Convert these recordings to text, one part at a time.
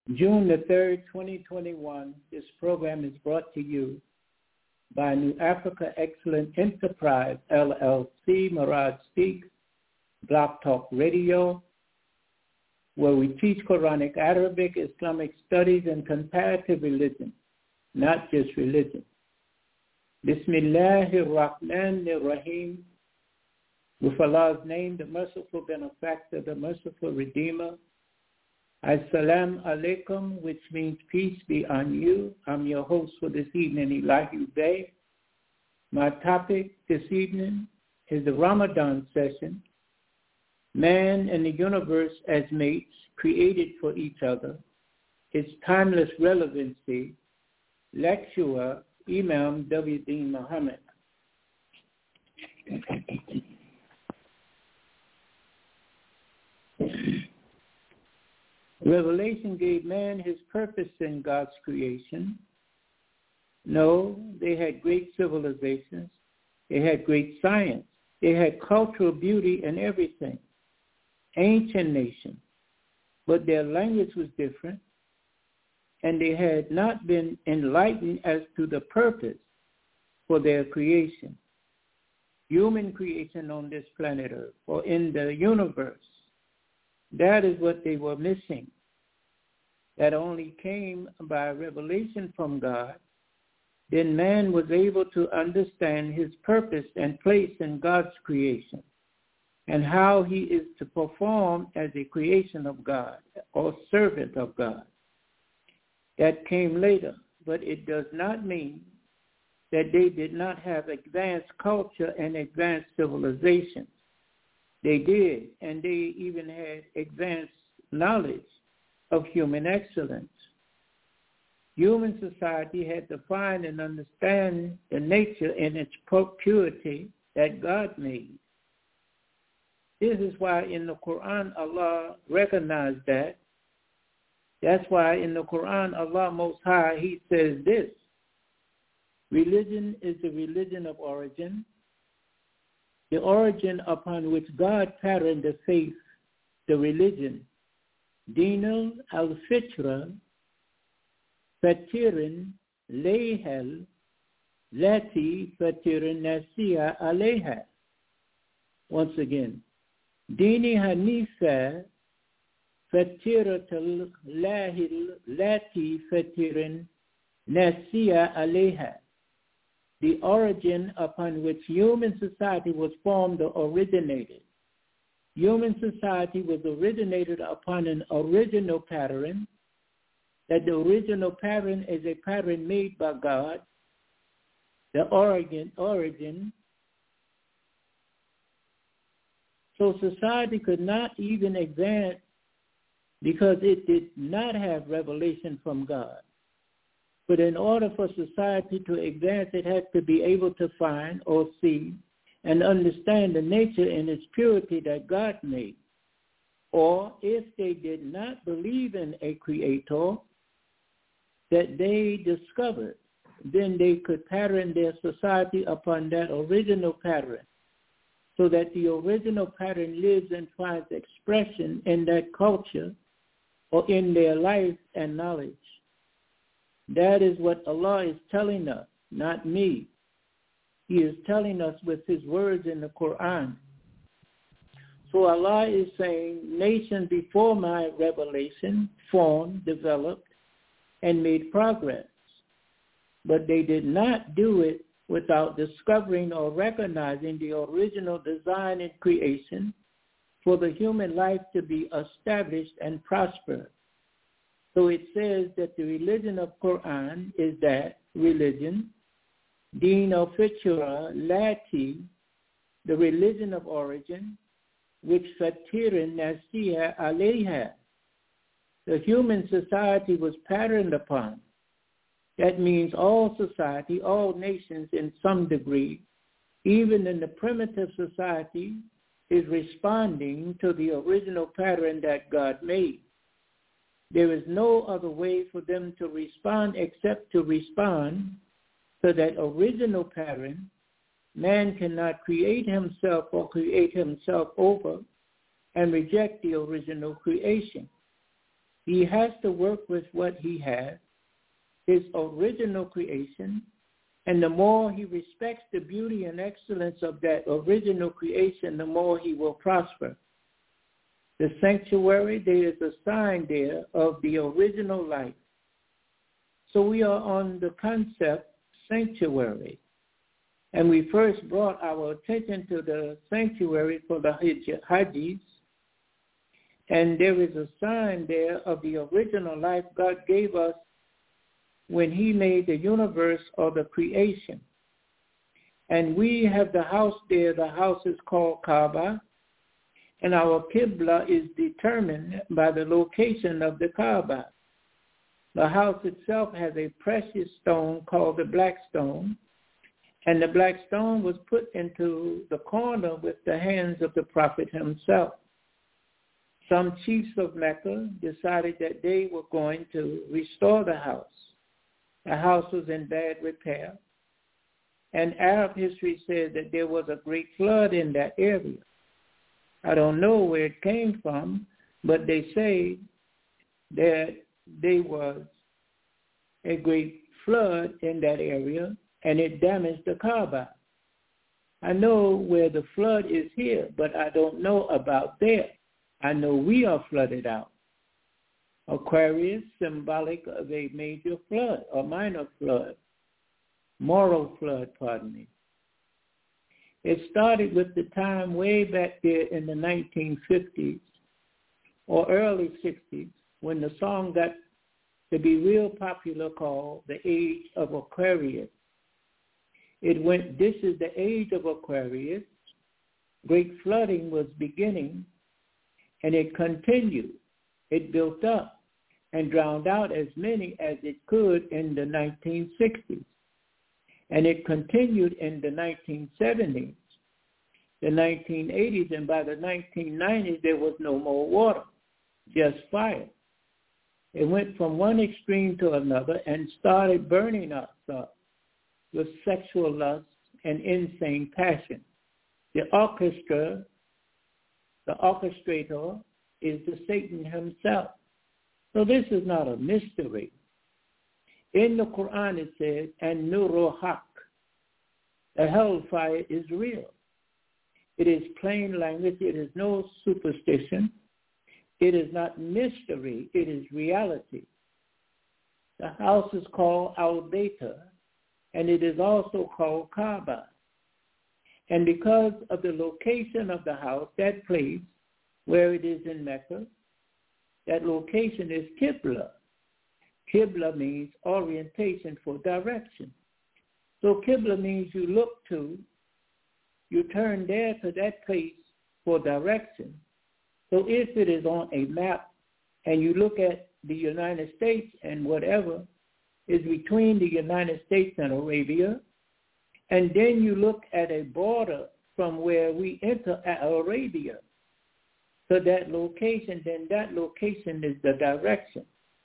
June the 3rd, 2021, this program is brought to you by New Africa Excellent Enterprise, LLC, Mirage Speaks, Block Talk Radio, where we teach Quranic, Arabic, Islamic studies, and comparative religion, not just religion. Bismillahir Rahmanir Rahim. With Allah's name, the merciful benefactor, the merciful redeemer. Assalamu alaikum, which means peace be on you. I'm your host for this evening, Elijah Bey. My topic this evening is the Ramadan session. Man and the universe as mates created for each other. Its timeless relevancy. Lecturer, Imam W.D. Muhammad. Revelation gave man his purpose in God's creation. No, they had great civilizations. They had great science. They had cultural beauty and everything. Ancient nation. But their language was different. And they had not been enlightened as to the purpose for their creation. Human creation on this planet Earth or in the universe. That is what they were missing. That only came by revelation from God. Then man was able to understand his purpose and place in God's creation and how he is to perform as a creation of God or servant of God. That came later, but it does not mean that they did not have advanced culture and advanced civilization. They did, and they even had advanced knowledge of human excellence. Human society had to find and understand the nature and its purity that God made. This is why in the Quran Allah recognized that. That's why in the Quran Allah Most High, He says this: religion is the religion of origin, the origin upon which God patterned the faith, the religion. Dinul al-Fitra, Fatirin Lehel, Lati Fatirin Nasiya Aleha. Once again, Dini Hanifa, Fatiratul Lahil, Lati Fatirin Nasiya Aleha. The origin upon which human society was formed or originated. Human society was originated upon an original pattern, that the original pattern is a pattern made by God, the origin. So society could not even advance because it did not have revelation from God. But in order for society to advance, it had to be able to find or see and understand the nature and its purity that God made. Or if they did not believe in a creator that they discovered, then they could pattern their society upon that original pattern, so that the original pattern lives and finds expression in that culture or in their life and knowledge. That is what Allah is telling us, not me. He is telling us with his words in the Quran. So Allah is saying, nations before my revelation formed, developed, and made progress. But they did not do it without discovering or recognizing the original design and creation for the human life to be established and prosper. So it says that the religion of Quran is that religion, Deen al-Fitra, Lati, the religion of origin, which Fatirin Nasiha Alayha, the human society was patterned upon. That means all society, all nations in some degree, even in the primitive society, is responding to the original pattern that God made. There is no other way for them to respond except to respond to that original pattern. Man cannot create himself or create himself over and reject the original creation. He has to work with what he has, his original creation, and the more he respects the beauty and excellence of that original creation, the more he will prosper. The sanctuary, there is a sign there of the original life. So we are on the concept sanctuary. And we first brought our attention to the sanctuary for the Hajjis. And there is a sign there of the original life God gave us when he made the universe or the creation. And we have the house there. The house is called Kaaba. And our Qibla is determined by the location of the Kaaba. The house itself has a precious stone called the black stone. And the black stone was put into the corner with the hands of the Prophet himself. Some chiefs of Mecca decided that they were going to restore the house. The house was in bad repair. And Arab history says that there was a great flood in that area. I don't know where it came from, but they say that there was a great flood in that area, and it damaged the Kaaba. I know where the flood is here, but I don't know about there. I know we are flooded out. Aquarius, symbolic of a major flood, or minor flood, moral flood, pardon me. It started with the time way back there in the 1950s or early 60s when the song got to be real popular called The Age of Aquarius. It went, this is the age of Aquarius. Great flooding was beginning, and it continued. It built up and drowned out as many as it could in the 1960s. And it continued in the 1970s, the 1980s, and by the 1990s, there was no more water, just fire. It went from one extreme to another and started burning us up with sexual lust and insane passion. The orchestrator is the Satan himself. So this is not a mystery. In the Quran it says, and nuru haq, the hellfire is real. It is plain language. It is no superstition. It is not mystery. It is reality. The house is called Al-Bayta, and it is also called Kaaba. And because of the location of the house, that place where it is in Mecca, that location is Qibla. Qibla means orientation for direction. So Qibla means you look to, you turn there to that place for direction. So if it is on a map and you look at the United States and whatever is between the United States and Arabia, and then you look at a border from where we enter Arabia to that location, then that location is the direction.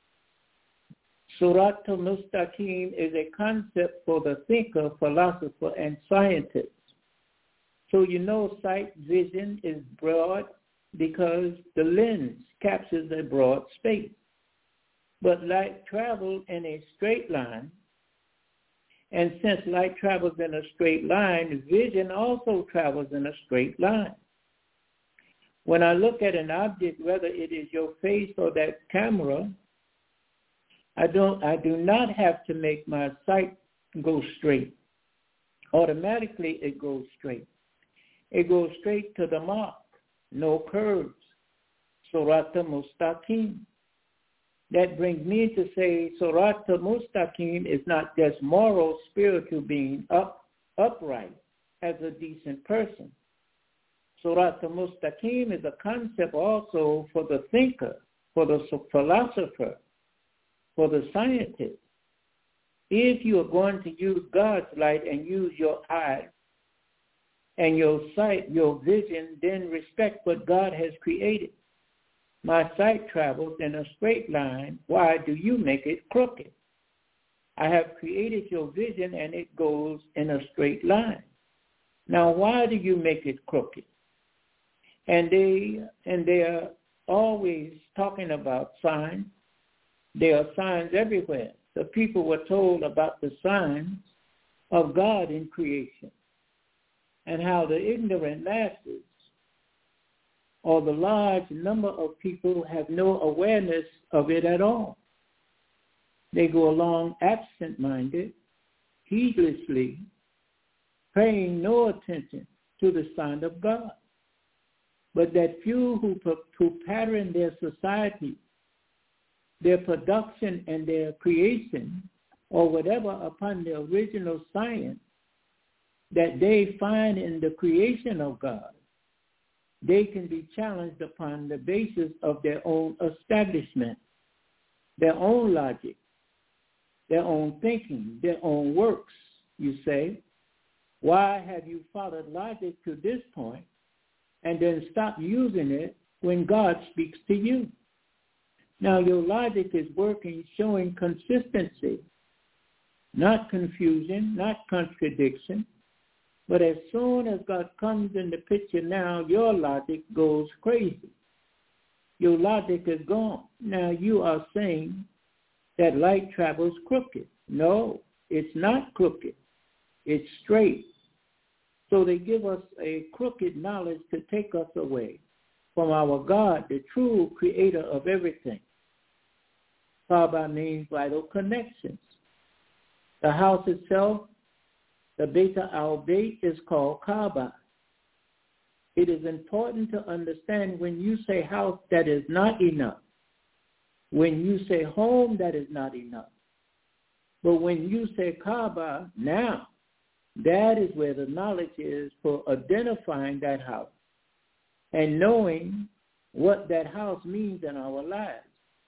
Surat al-Mustaqim is a concept for the thinker, philosopher, and scientist. So you know sight, vision is broad because the lens captures a broad space. But light travels in a straight line, and since light travels in a straight line, vision also travels in a straight line. When I look at an object, whether it is your face or that camera, I do not have to make my sight go straight. Automatically it goes straight. It goes straight to the mark, no curves. Surat al-Mustaqim. That brings me to say Surat al-Mustaqim is not just moral, spiritual being upright as a decent person. Surat al-Mustaqim is a concept also for the thinker, for the philosopher, for the scientist. If you are going to use God's light and use your eye and your sight, your vision, then respect what God has created. My sight travels in a straight line. Why do you make it crooked? I have created your vision and it goes in a straight line. Now, why do you make it crooked? And there always talking about signs. There are signs everywhere. The people were told about the signs of God in creation and how the ignorant masses or the large number of people have no awareness of it at all. They go along absent-minded, heedlessly, paying no attention to the sign of God. But that few who pattern their society, their production and their creation, or whatever upon the original science that they find in the creation of God, they can be challenged upon the basis of their own establishment, their own logic, their own thinking, their own works. You say, why have you followed logic to this point and then stop using it when God speaks to you? Now your logic is working, showing consistency, not confusion, not contradiction. But as soon as God comes in the picture now, your logic goes crazy. Your logic is gone. Now you are saying that light travels crooked. No, it's not crooked. It's straight. So they give us a crooked knowledge to take us away from our God, the true creator of everything. Kaaba means vital connections. The house itself, the Beta al-Bayt, is called Kaaba. It is important to understand when you say house, that is not enough. When you say home, that is not enough. But when you say Kaaba, now, that is where the knowledge is for identifying that house and knowing what that house means in our lives.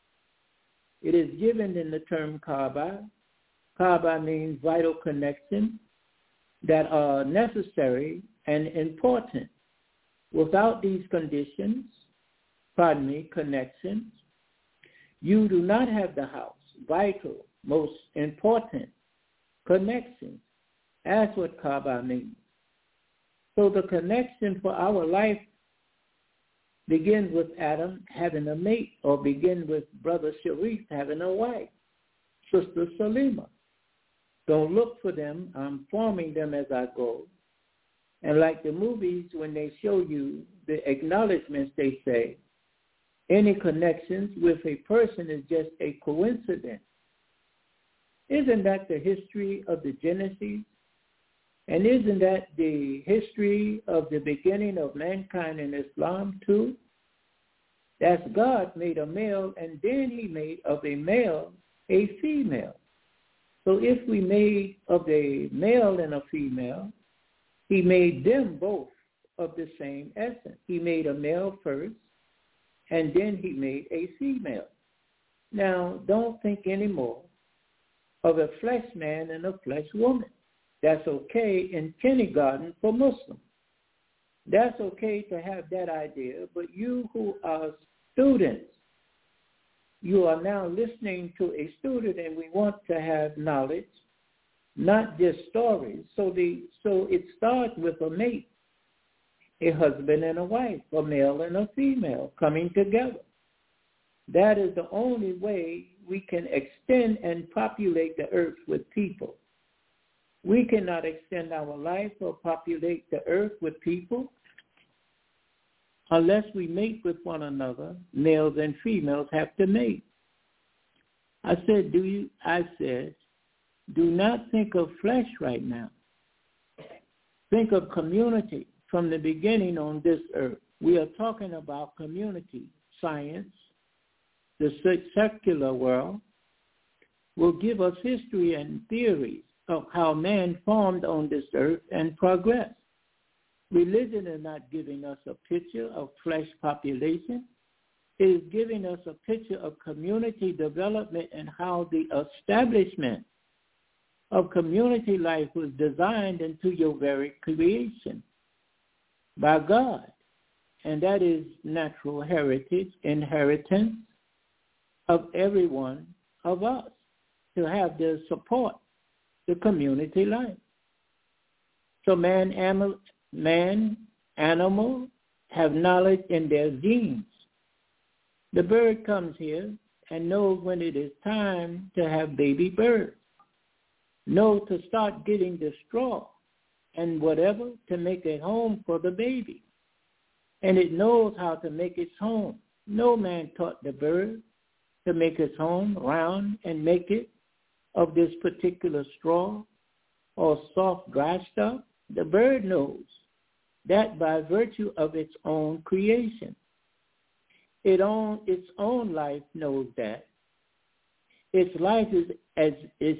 It is given in the term Kaaba. Kaaba means vital connections that are necessary and important. Without these conditions, connections, you do not have the house, vital, most important connections. That's what Kaaba means. So the connection for our life begins with Adam having a mate, or begin with Brother Sharif having a wife, Sister Salima. Don't look for them. I'm forming them as I go. And like the movies, when they show you the acknowledgments, they say, any connections with a person is just a coincidence. Isn't that the history of the Genesis? And isn't that the history of the beginning of mankind in Islam too? That's God made a male, and then he made of a male a female. So if we made of a male and a female, he made them both of the same essence. He made a male first, and then he made a female. Now, don't think anymore of a flesh man and a flesh woman. That's okay in kindergarten for Muslims. That's okay to have that idea, but you who are students, you are now listening to a student, and we want to have knowledge, not just stories. So it starts with a mate, a husband and a wife, a male and a female coming together. That is the only way we can extend and populate the earth with people. We cannot extend our life or populate the earth with people unless we mate with one another. Males and females have to mate. I said, do not think of flesh right now. Think of community from the beginning on this earth. We are talking about community. Science, the secular world, will give us history and theories of how man formed on this earth and progressed. Religion is not giving us a picture of flesh population. It is giving us a picture of community development and how the establishment of community life was designed into your very creation by God. And that is natural heritage, inheritance of every one of us to have the support, the community life. So man, animal have knowledge in their genes. The bird comes here and knows when it is time to have baby birds. Know to start getting the straw and whatever to make a home for the baby. And it knows how to make its home. No man taught the bird to make its home round and make it of this particular straw or soft dry stuff. The bird knows that by virtue of its own creation. Its own life knows that. Its life as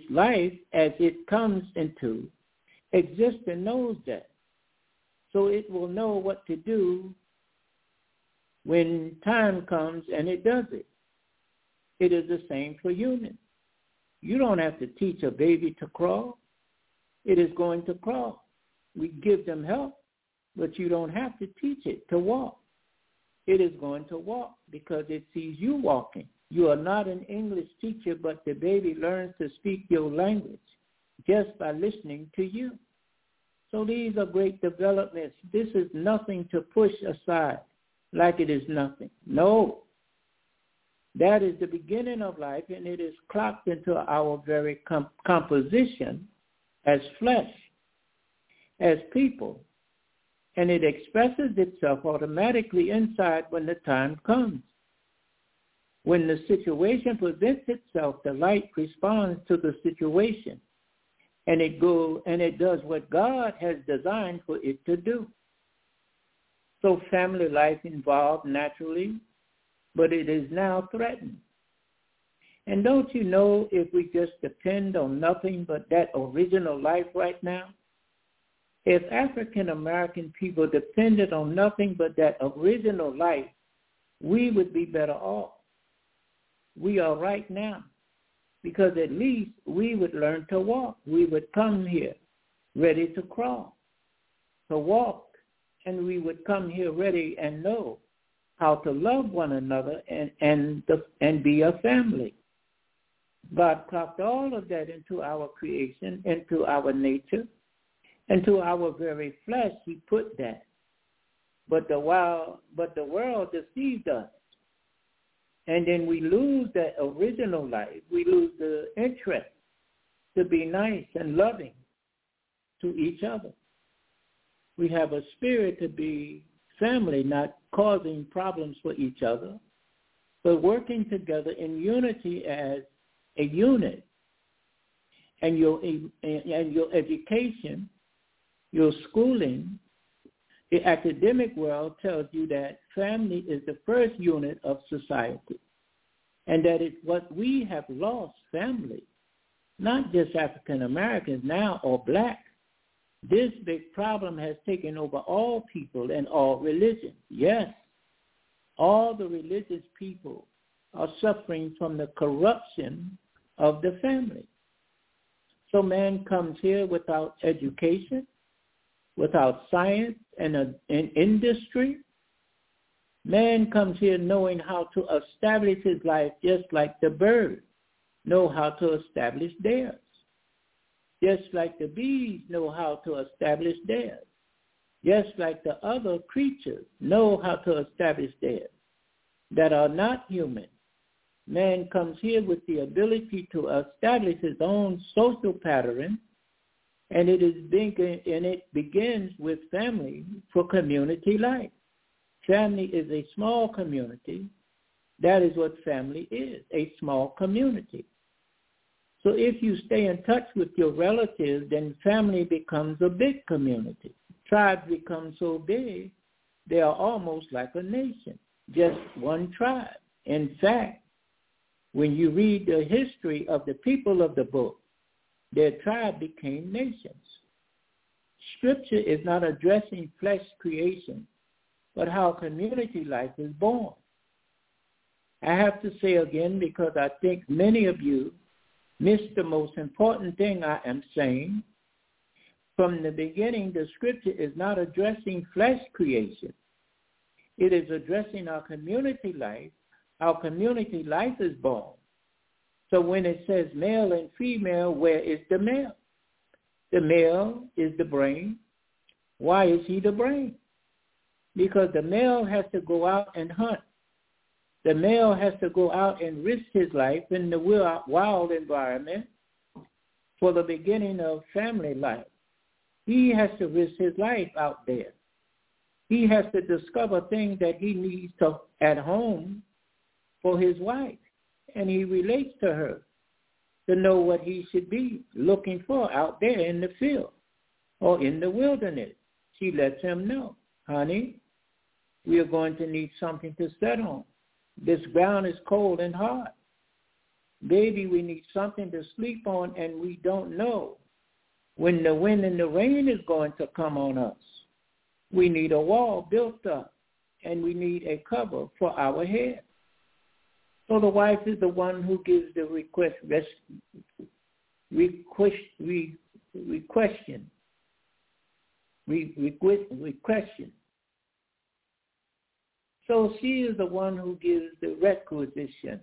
it comes into existence knows that. So it will know what to do when time comes, and it does it. It is the same for humans. You don't have to teach a baby to crawl. It is going to crawl. We give them help, but you don't have to teach it to walk. It is going to walk because it sees you walking. You are not an English teacher, but the baby learns to speak your language just by listening to you. So these are great developments. This is nothing to push aside like it is nothing. No. That is the beginning of life, and it is clocked into our very composition as flesh, as people. And it expresses itself automatically inside when the time comes. When the situation presents itself, the light responds to the situation. And it does what God has designed for it to do. So family life involved naturally, but it is now threatened. And don't you know, if we just depend on nothing but that original life right now, if African American people depended on nothing but that original life, we would be better off. We are right now, because at least we would learn to walk. We would come here ready to crawl, to walk, and we would come here ready and know how to love one another and be a family. God clocked all of that into our creation, into our nature, into our very flesh. He put that. But the world deceived us. And then we lose that original life. We lose the interest to be nice and loving to each other. We have a spirit to be family, not causing problems for each other, but working together in unity as a unit. And your education, your schooling, the academic world tells you that family is the first unit of society, and that it's what we have lost, family, not just African Americans now or black. This big problem has taken over all people and all religions. Yes, all the religious people are suffering from the corruption of the family. So man comes here without education, without science and industry. Man comes here knowing how to establish his life just like the birds know how to establish theirs. Just like the bees know how to establish theirs. Just like the other creatures know how to establish theirs that are not human. Man comes here with the ability to establish his own social pattern, and it begins with family for community life. Family is a small community. That is what family is, a small community. So if you stay in touch with your relatives, then family becomes a big community. Tribes become so big, they are almost like a nation, just one tribe. In fact, when you read the history of the people of the book, their tribe became nations. Scripture is not addressing flesh creation, but how community life is born. I have to say again, because I think many of you missed the most important thing I am saying. From the beginning, the scripture is not addressing flesh creation. It is addressing our community life. Our community life is born. So when it says male and female, where is the male? The male is the brain. Why is he the brain? Because the male has to go out and hunt. The male has to go out and risk his life in the wild environment for the beginning of family life. He has to risk his life out there. He has to discover things that he needs to at home for his wife, and he relates to her to know what he should be looking for out there in the field or in the wilderness. She lets him know, honey, we are going to need something to sit on. This ground is cold and hard. Baby, we need something to sleep on, and we don't know when the wind and the rain is going to come on us. We need a wall built up, and we need a cover for our head. So the wife is the one who gives the question. So she is the one who gives the requisition.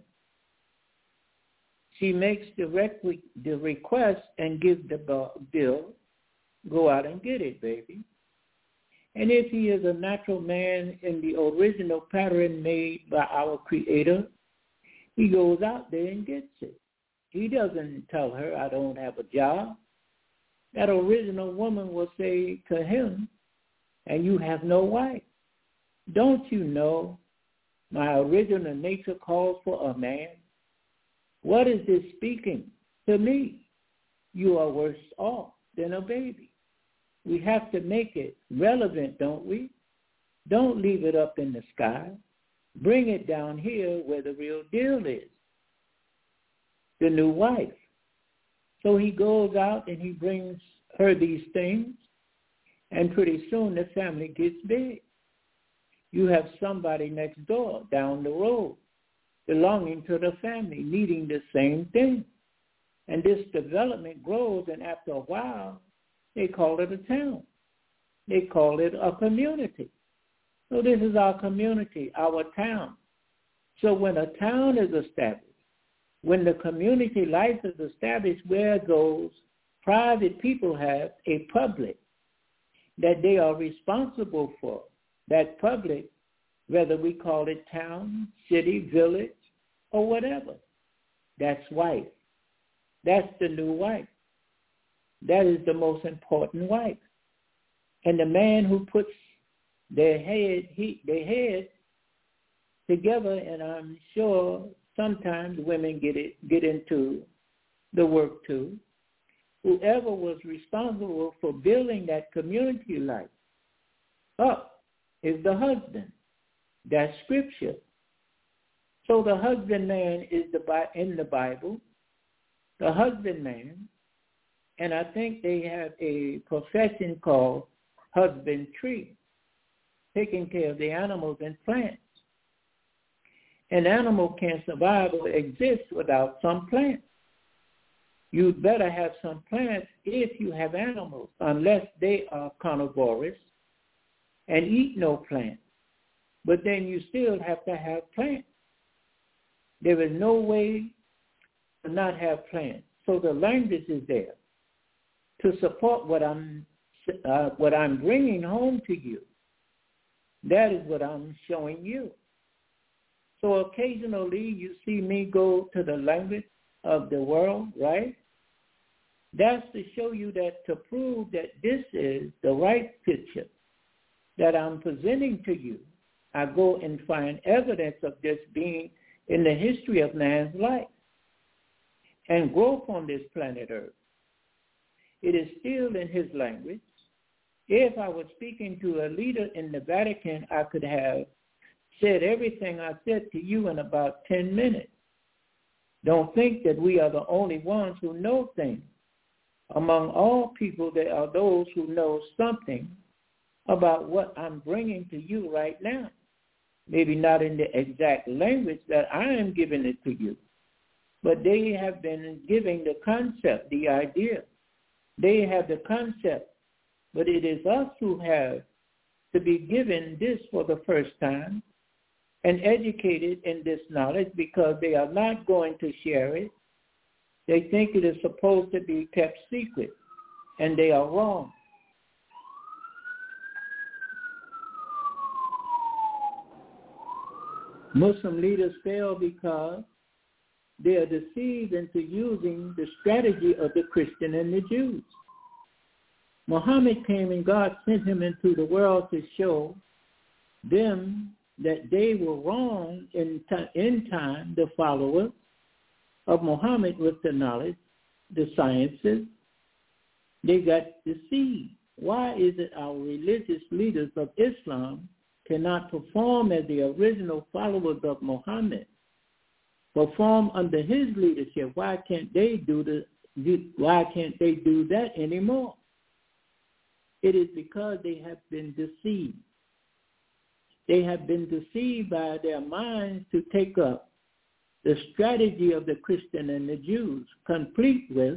She makes the request and gives the bill. Go out and get it, baby. And if he is a natural man in the original pattern made by our Creator, he goes out there and gets it. He doesn't tell her, I don't have a job. That original woman will say to him, and you have no wife. Don't you know my original nature calls for a man? What is this speaking to me? You are worse off than a baby. We have to make it relevant, don't we? Don't leave it up in the sky. Bring it down here where the real deal is, the new wife. So he goes out and he brings her these things, and pretty soon the family gets big. You have somebody next door, down the road, belonging to the family, needing the same thing. And this development grows, and after a while, they call it a town. They call it a community. So this is our community, our town. So when a town is established, when the community life is established, where those private people have a public that they are responsible for, that public, whether we call it town, city, village, or whatever, that's wife. That's the new wife. That is the most important wife. And the man who puts their head together, and I'm sure sometimes women get into the work too, whoever was responsible for building that community life up is the husband. That's scripture. So the husbandman is in the Bible, the husbandman, and I think they have a profession called husbandry, taking care of the animals and plants. An animal can't survive or exist without some plants. You'd better have some plants if you have animals, unless they are carnivorous and eat no plants. But then you still have to have plants. There is no way to not have plants. So the language is there to support what I'm bringing home to you. That is what I'm showing you. So occasionally you see me go to the language of the world, right? That's to show you that, to prove that this is the right picture that I'm presenting to you. I go and find evidence of this being in the history of man's life and growth on this planet Earth. It is still in his language. If I was speaking to a leader in the Vatican, I could have said everything I said to you in about 10 minutes. Don't think that we are the only ones who know things. Among all people, there are those who know something about what I'm bringing to you right now. Maybe not in the exact language that I am giving it to you, but they have been giving the concept, the idea. They have the concept, but it is us who have to be given this for the first time and educated in this knowledge, because they are not going to share it. They think it is supposed to be kept secret, and they are wrong. Muslim leaders fail because they are deceived into using the strategy of the Christian and the Jews. Muhammad came and God sent him into the world to show them that they were wrong in time, the followers of Muhammad with the knowledge, the sciences. They got deceived. Why is it our religious leaders of Islam cannot perform as the original followers of Muhammad, perform under his leadership? Why can't they do that anymore? It is because they have been deceived. They have been deceived by their minds to take up the strategy of the Christian and the Jews, compete with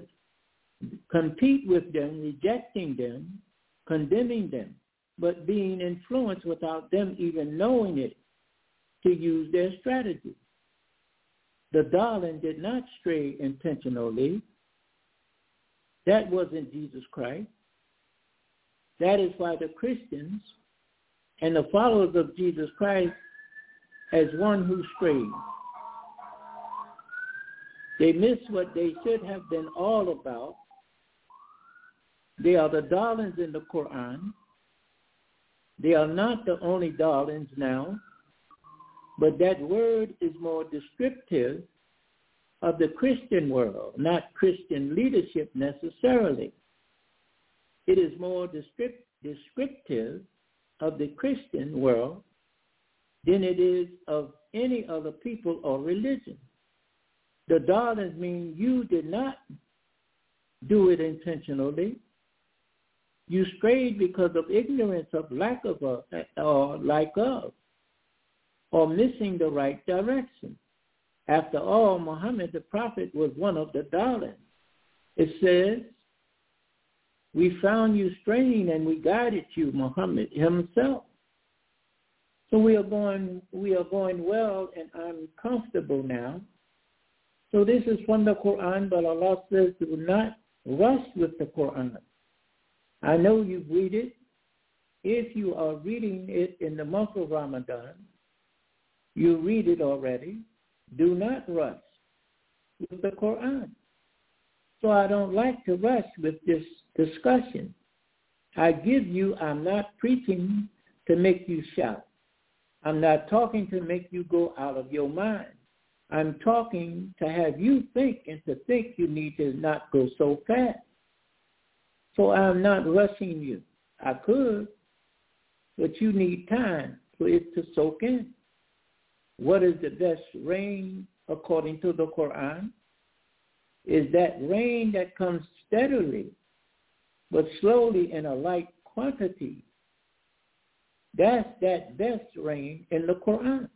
them, rejecting them, condemning them, but being influenced without them even knowing it to use their strategy. The darling did not stray intentionally. That wasn't Jesus Christ. That is why the Christians and the followers of Jesus Christ as one who strayed. They miss what they should have been all about. They are the darlings in the Quran. They are not the only darlings now, but that word is more descriptive of the Christian world, not Christian leadership necessarily. It is more descriptive of the Christian world than it is of any other people or religion. The darlings mean you did not do it intentionally. You strayed because of ignorance, of lack of, or missing the right direction. After all, Muhammad the prophet was one of the darlings. It says, we found you straying and we guided you, Muhammad himself. So we are going well, and I'm comfortable now. So this is from the Quran, but Allah says do not rush with the Quran. I know you read it. If you are reading it in the month of Ramadan, you read it already. Do not rush with the Quran. So I don't like to rush with this discussion. I'm not preaching to make you shout. I'm not talking to make you go out of your mind. I'm talking to have you think, and to think you need to not go so fast. So I'm not rushing you. I could, but you need time for it to soak in. What is the best rain according to the Quran? Is that rain that comes steadily, but slowly in a light quantity. That's that best rain in the Quran.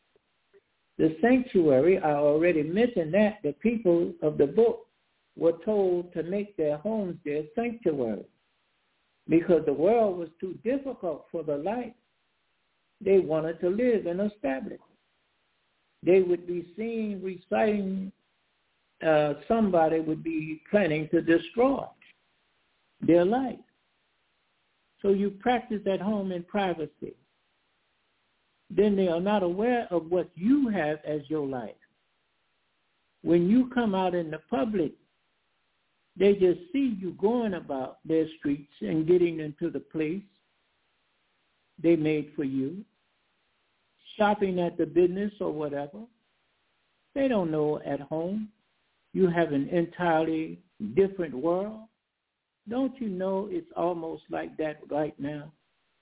The sanctuary, I already mentioned that the people of the book were told to make their homes their sanctuary because the world was too difficult for the light. They wanted to live and establish. They would be seen reciting, somebody would be planning to destroy their life. So you practice at home in privacy. Then they are not aware of what you have as your life. When you come out in the public, they just see you going about their streets and getting into the place they made for you, shopping at the business or whatever. They don't know at home you have an entirely different world. Don't you know it's almost like that right now?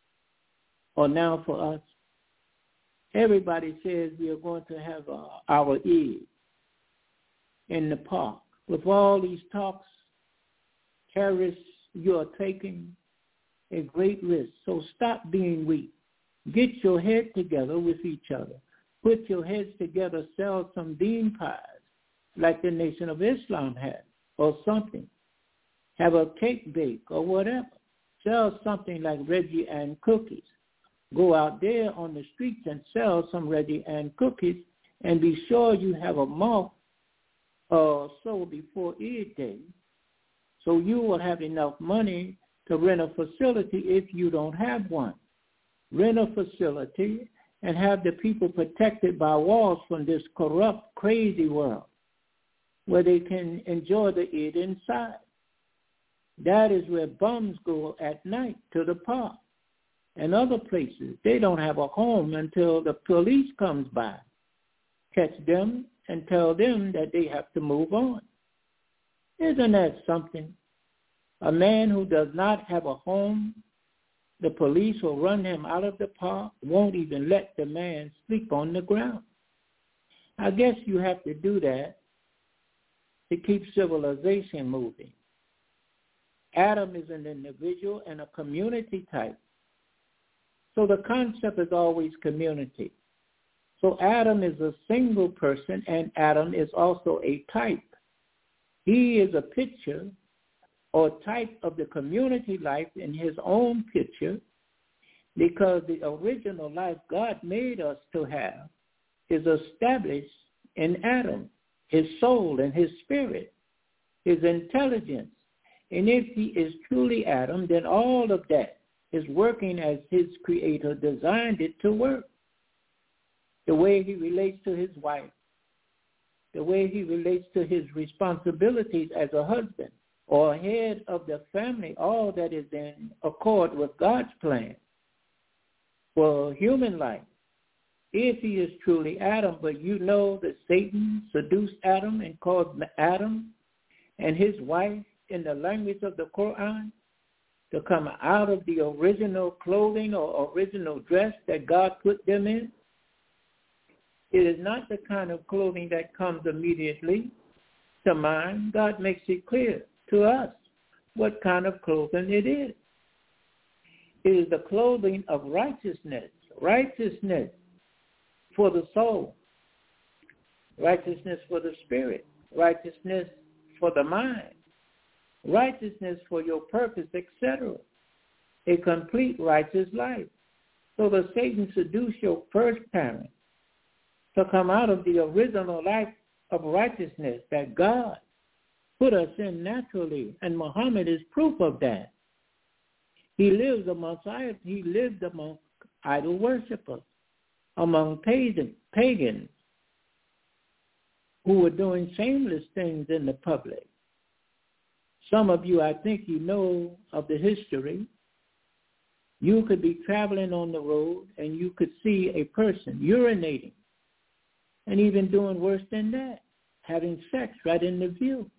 Or now for us? Everybody says we are going to have our Eid in the park. With all these talks, terrorists, you are taking a great risk. So stop being weak. Get your head together with each other. Put your heads together, sell some bean pies like the Nation of Islam had or something. Have a cake bake or whatever. Sell something like Reggie Ann cookies. Go out there on the streets and sell some Reggie Ann cookies, and be sure you have a month or so before Eid Day, so you will have enough money to rent a facility if you don't have one. Rent a facility and have the people protected by walls from this corrupt, crazy world where they can enjoy the eat inside. That is where bums go at night to the park and other places. They don't have a home until the police comes by, catch them, and tell them that they have to move on. Isn't that something? A man who does not have a home, the police will run him out of the park, won't even let the man sleep on the ground. I guess you have to do that to keep civilization moving. Adam is an individual and a community type. So the concept is always community. So Adam is a single person, and Adam is also a type. He is a picture or type of the community life in his own picture, because the original life God made us to have is established in Adam, his soul and his spirit, his intelligence. And if he is truly Adam, then all of that is working as his creator designed it to work. The way he relates to his wife, the way he relates to his responsibilities as a husband or head of the family, all that is in accord with God's plan for human life. If he is truly Adam, but you know that Satan seduced Adam and caused Adam and his wife, in the language of the Quran, to come out of the original clothing or original dress that God put them in. It is not the kind of clothing that comes immediately to mind. God makes it clear to us what kind of clothing it is. It is the clothing of righteousness, righteousness for the soul, righteousness for the spirit, righteousness for the mind, righteousness for your purpose, etc. A complete righteous life. So the Satan seduced your first parent to come out of the original life of righteousness that God put us in naturally, and Muhammad is proof of that. He lived among idol worshippers, among pagans who were doing shameless things in the public. Some of you, I think you know of the history. You could be traveling on the road and you could see a person urinating and even doing worse than that, having sex right in the view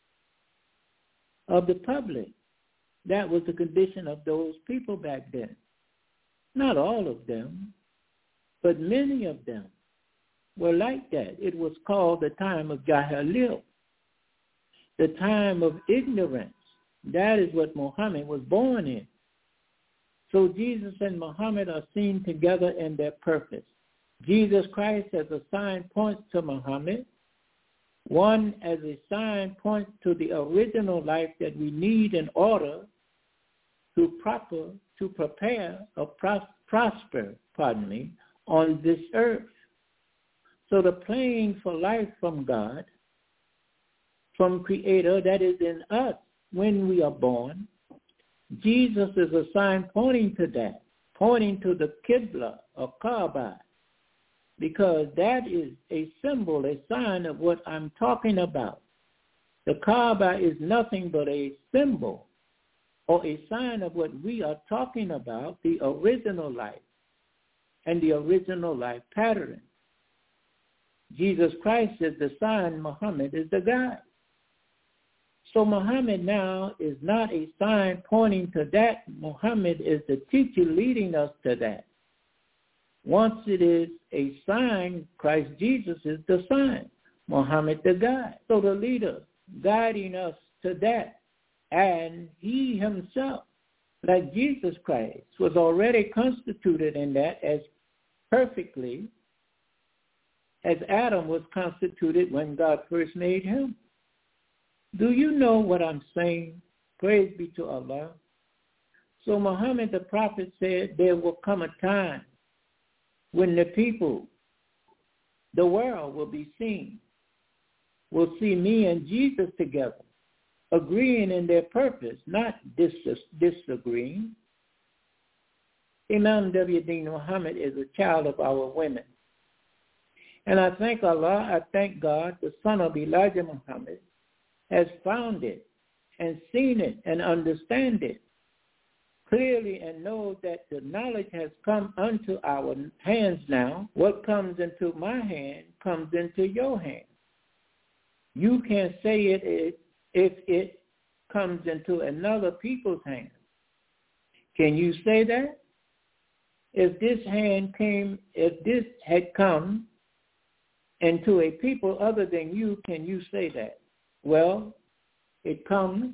of the public. That was the condition of those people back then. Not all of them, but many of them were like that. It was called the time of Jahiliyyah, the time of ignorance. That is what Muhammad was born in. So Jesus and Muhammad are seen together in their purpose. Jesus Christ as a sign points to Muhammad. One as a sign points to the original life that we need in order to prepare or prosper, on this earth. So the playing for life from God, from Creator that is in us when we are born, Jesus is a sign pointing to that, pointing to the Qibla or Kaaba, because that is a symbol, a sign of what I'm talking about. The Kaaba is nothing but a symbol or a sign of what we are talking about, the original life and the original life pattern. Jesus Christ is the sign, Muhammad is the guide. So Muhammad now is not a sign pointing to that. Muhammad is the teacher leading us to that. Once it is a sign, Christ Jesus is the sign, Muhammad the guide. So the leader guiding us to that. And he himself, like Jesus Christ, was already constituted in that as perfectly as Adam was constituted when God first made him. Do you know what I'm saying? Praise be to Allah. So Muhammad the prophet said there will come a time when the people, the world will be seen, will see me and Jesus together, agreeing in their purpose, not disagreeing. Imam W.D. Muhammad is a child of our women. And I thank Allah, I thank God, the son of Elijah Muhammad, has found it and seen it and understand it clearly and knows that the knowledge has come unto our hands now. What comes into my hand comes into your hand. You can't say it if it comes into another people's hand. Can you say that? If this had come into a people other than you, can you say that? Well, it comes.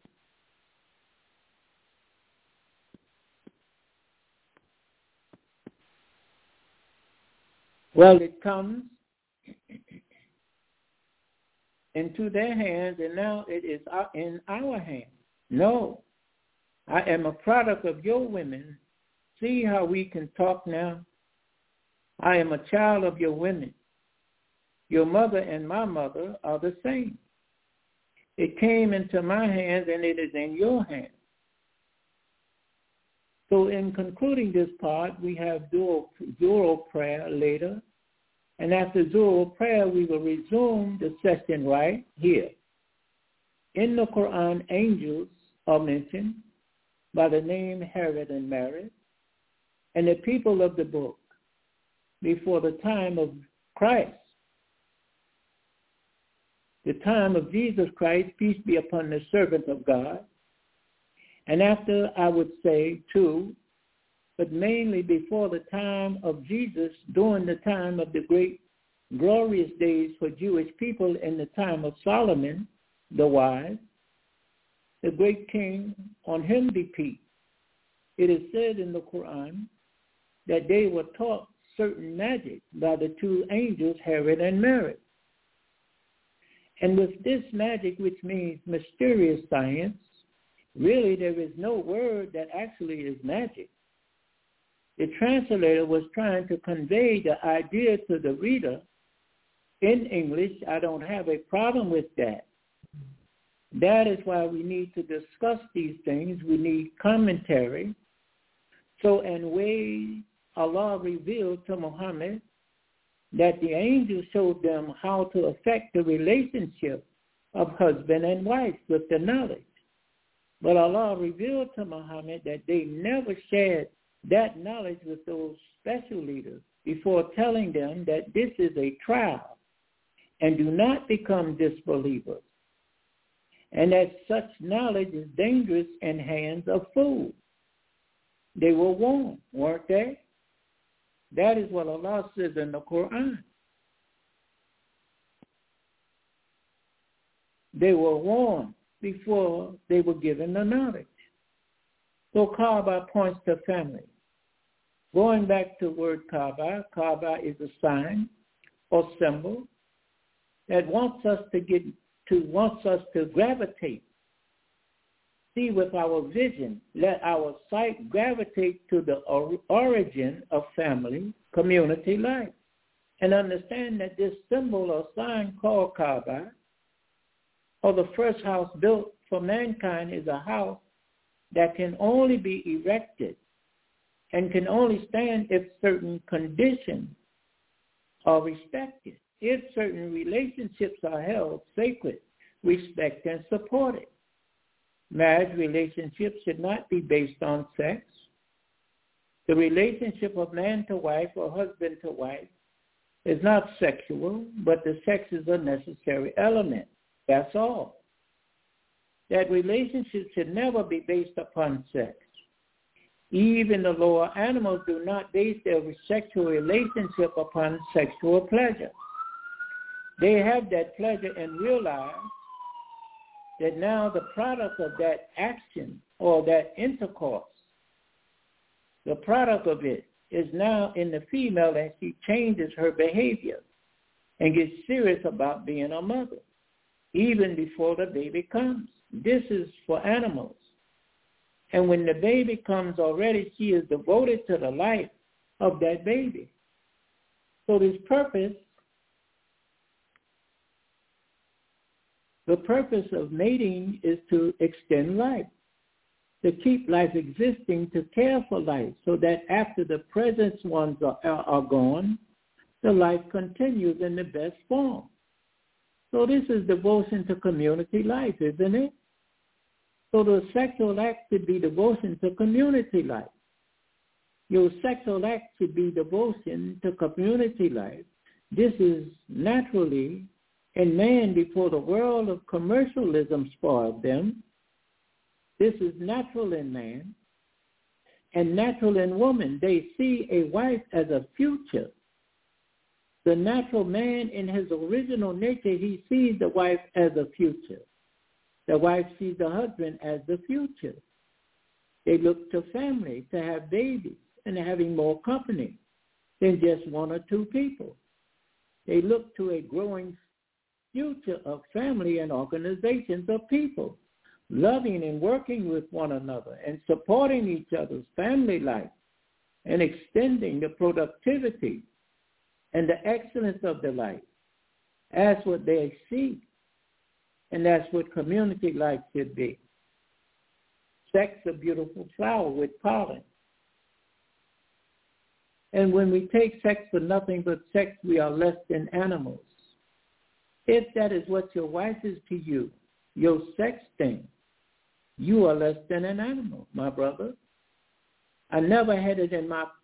Well, it comes into their hands, and now it is in our hands. No, I am a product of your women. See how we can talk now? I am a child of your women. Your mother and my mother are the same. It came into my hands, and it is in your hands. So in concluding this part, we have Zuhr prayer later. And after Zuhr prayer, we will resume the session right here. In the Quran, angels are mentioned by the name Herod and Marith, and the people of the book before the time of Christ. The time of Jesus Christ, peace be upon the servant of God. And after, I would say, too, but mainly before the time of Jesus, during the time of the great glorious days for Jewish people in the time of Solomon, the wise, the great king, on him be peace. It is said in the Quran that they were taught certain magic by the two angels, Herod and Marith. And with this magic, which means mysterious science, really there is no word that actually is magic. The translator was trying to convey the idea to the reader in English. I don't have a problem with that. That is why we need to discuss these things. We need commentary. So in ways, Allah revealed to Muhammad that the angels showed them how to affect the relationship of husband and wife with the knowledge. But Allah revealed to Muhammad that they never shared that knowledge with those special leaders before telling them that this is a trial and do not become disbelievers, and that such knowledge is dangerous in hands of fools. They were warned, weren't they? That is what Allah says in the Quran. They were warned before they were given the knowledge. So Kaaba points to family. Going back to the word Kaaba, Kaaba is a sign or symbol that wants us to gravitate. See with our vision, let our sight gravitate to the origin of family, community life, and understand that this symbol or sign called Kaaba, or the first house built for mankind, is a house that can only be erected and can only stand if certain conditions are respected, if certain relationships are held sacred, respected, and supported. Marriage relationships should not be based on sex. The relationship of man to wife or husband to wife is not sexual, but the sex is a necessary element. That's all. That relationship should never be based upon sex. Even the lower animals do not base their sexual relationship upon sexual pleasure. They have that pleasure and realize that now the product of that action or that intercourse, the product of it is now in the female, and she changes her behavior and gets serious about being a mother, even before the baby comes. This is for animals. And when the baby comes already, she is devoted to the life of that baby. So the purpose of mating is to extend life. to keep life existing, to care for life, so that after the present ones are gone, the life continues in the best form. So this is devotion to community life, isn't it? So the sexual act should be devotion to community life. Your sexual act should be devotion to community life. This is naturally in man before the world of commercialism spoiled them. This is natural in man and natural in woman. They see a wife as a future. The natural man in his original nature, he sees the wife as a future. The wife sees the husband as the future. They look to family, to have babies, and having more company than just one or two people. They look to a growing future of family and organizations of people, loving and working with one another and supporting each other's family life and extending the productivity and the excellence of the life. That's what they see, and that's what community life should be. Sex, a beautiful flower with pollen. And when we take sex for nothing but sex, we are less than animals. If that is what your wife is to you, your sex thing, you are less than an animal, my brother. I never had it in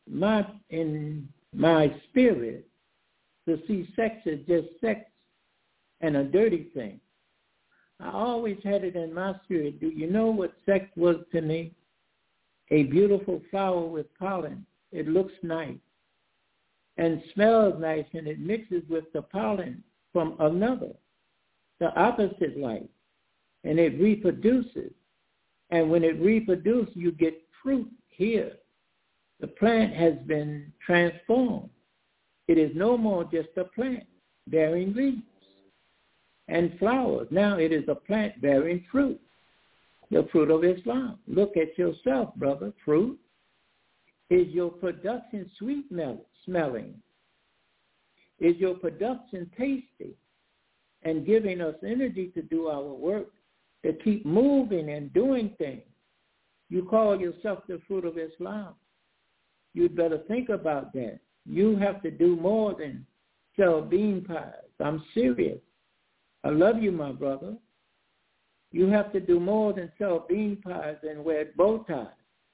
my spirit to see sex as just sex and a dirty thing. I always had it in my spirit. Do you know what sex was to me? A beautiful flower with pollen. It looks nice and smells nice, and it mixes with the pollen from another, the opposite life, and it reproduces. And when it reproduces, you get fruit here. The plant has been transformed. It is no more just a plant bearing leaves and flowers. Now it is a plant bearing fruit, the fruit of Islam. Look at yourself, brother. Fruit. Is your production sweet smelling? Is your production tasty and giving us energy to do our work, to keep moving and doing things? You call yourself the fruit of Islam. You'd better think about that. You have to do more than sell bean pies. I'm serious. I love you, my brother. You have to do more than sell bean pies and wear bow ties.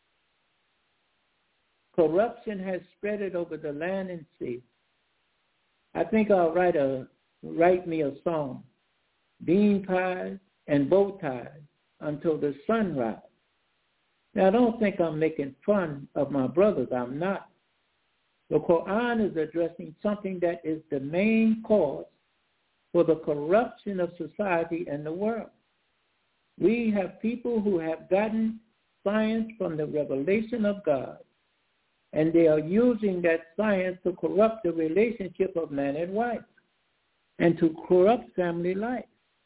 Corruption has spread it over the land and sea. I think I'll write me a song, bean pies and bow ties until the sun rises. Now, I don't think I'm making fun of my brothers. I'm not. The Quran is addressing something that is the main cause for the corruption of society and the world. We have people who have gotten science from the revelation of God, and they are using that science to corrupt the relationship of man and wife and to corrupt family life.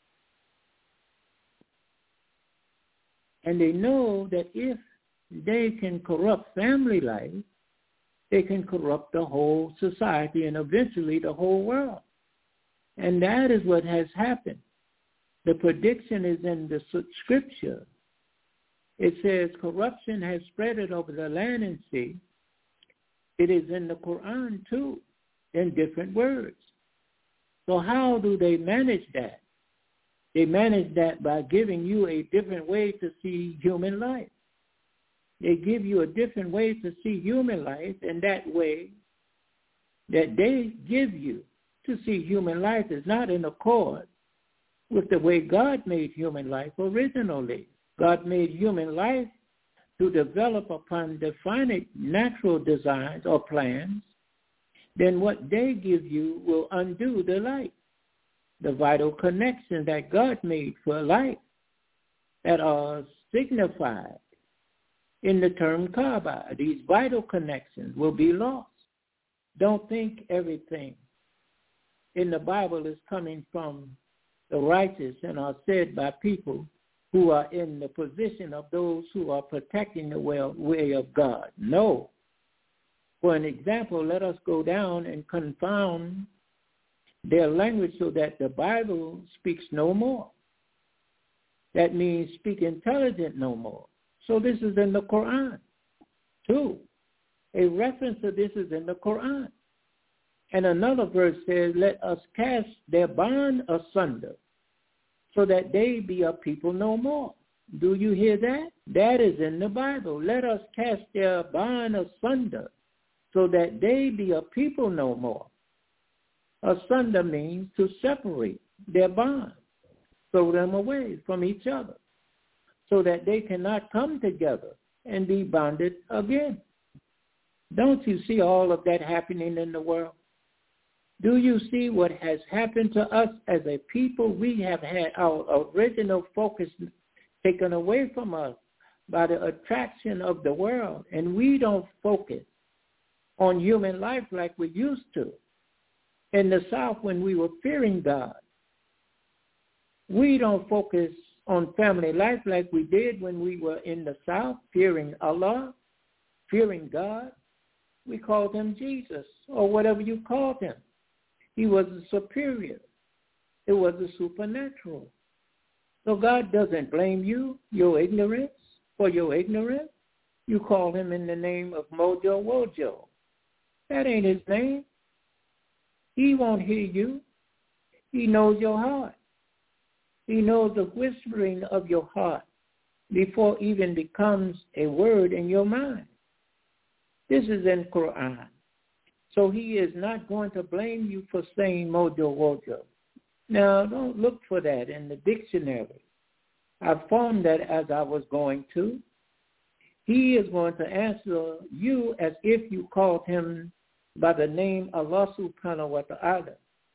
And they know that if they can corrupt family life, they can corrupt the whole society and eventually the whole world. And that is what has happened. The prediction is in the scripture. It says corruption has spread it over the land and sea. It is in the Quran too, in different words. So how do they manage that? They manage that by giving you a different way to see human life. They give you a different way to see human life, and that way that they give you to see human life is not in accord with the way God made human life originally. God made human life to develop upon definite natural designs or plans. Then what they give you will undo the life, the vital connection that God made for life that are signified in the term Kaaba. These vital connections will be lost. Don't think everything in the Bible is coming from the righteous and are said by people who are in the position of those who are protecting the way of God. No. For an example, let us go down and confound their language so that the Bible speaks no more. That means speak intelligent no more. So this is in the Quran, too. A reference to this is in the Quran. And another verse says, let us cast their bond asunder, so that they be a people no more. Do you hear that? That is in the Bible. Let us cast their bond asunder, so that they be a people no more. Asunder means to separate their bond, throw them away from each other, so that they cannot come together and be bonded again. Don't you see all of that happening in the world? Do you see what has happened to us as a people? We have had our original focus taken away from us by the attraction of the world, and we don't focus on human life like we used to. In the South, when we were fearing God, we don't focus on family life like we did when we were in the South, fearing Allah, fearing God. We called him Jesus, or whatever you called him. He was a superior. It was a supernatural. So God doesn't blame you, your ignorance, for your ignorance. You call him in the name of Mojo Wojo. That ain't his name. He won't hear you. He knows your heart. He knows the whispering of your heart before it even becomes a word in your mind. This is in Quran. So he is not going to blame you for saying Mojo Wojo. Now, don't look for that in the dictionary. I found that as I was going to. He is going to answer you as if you called him by the name Allah subhanahu wa ta'ala.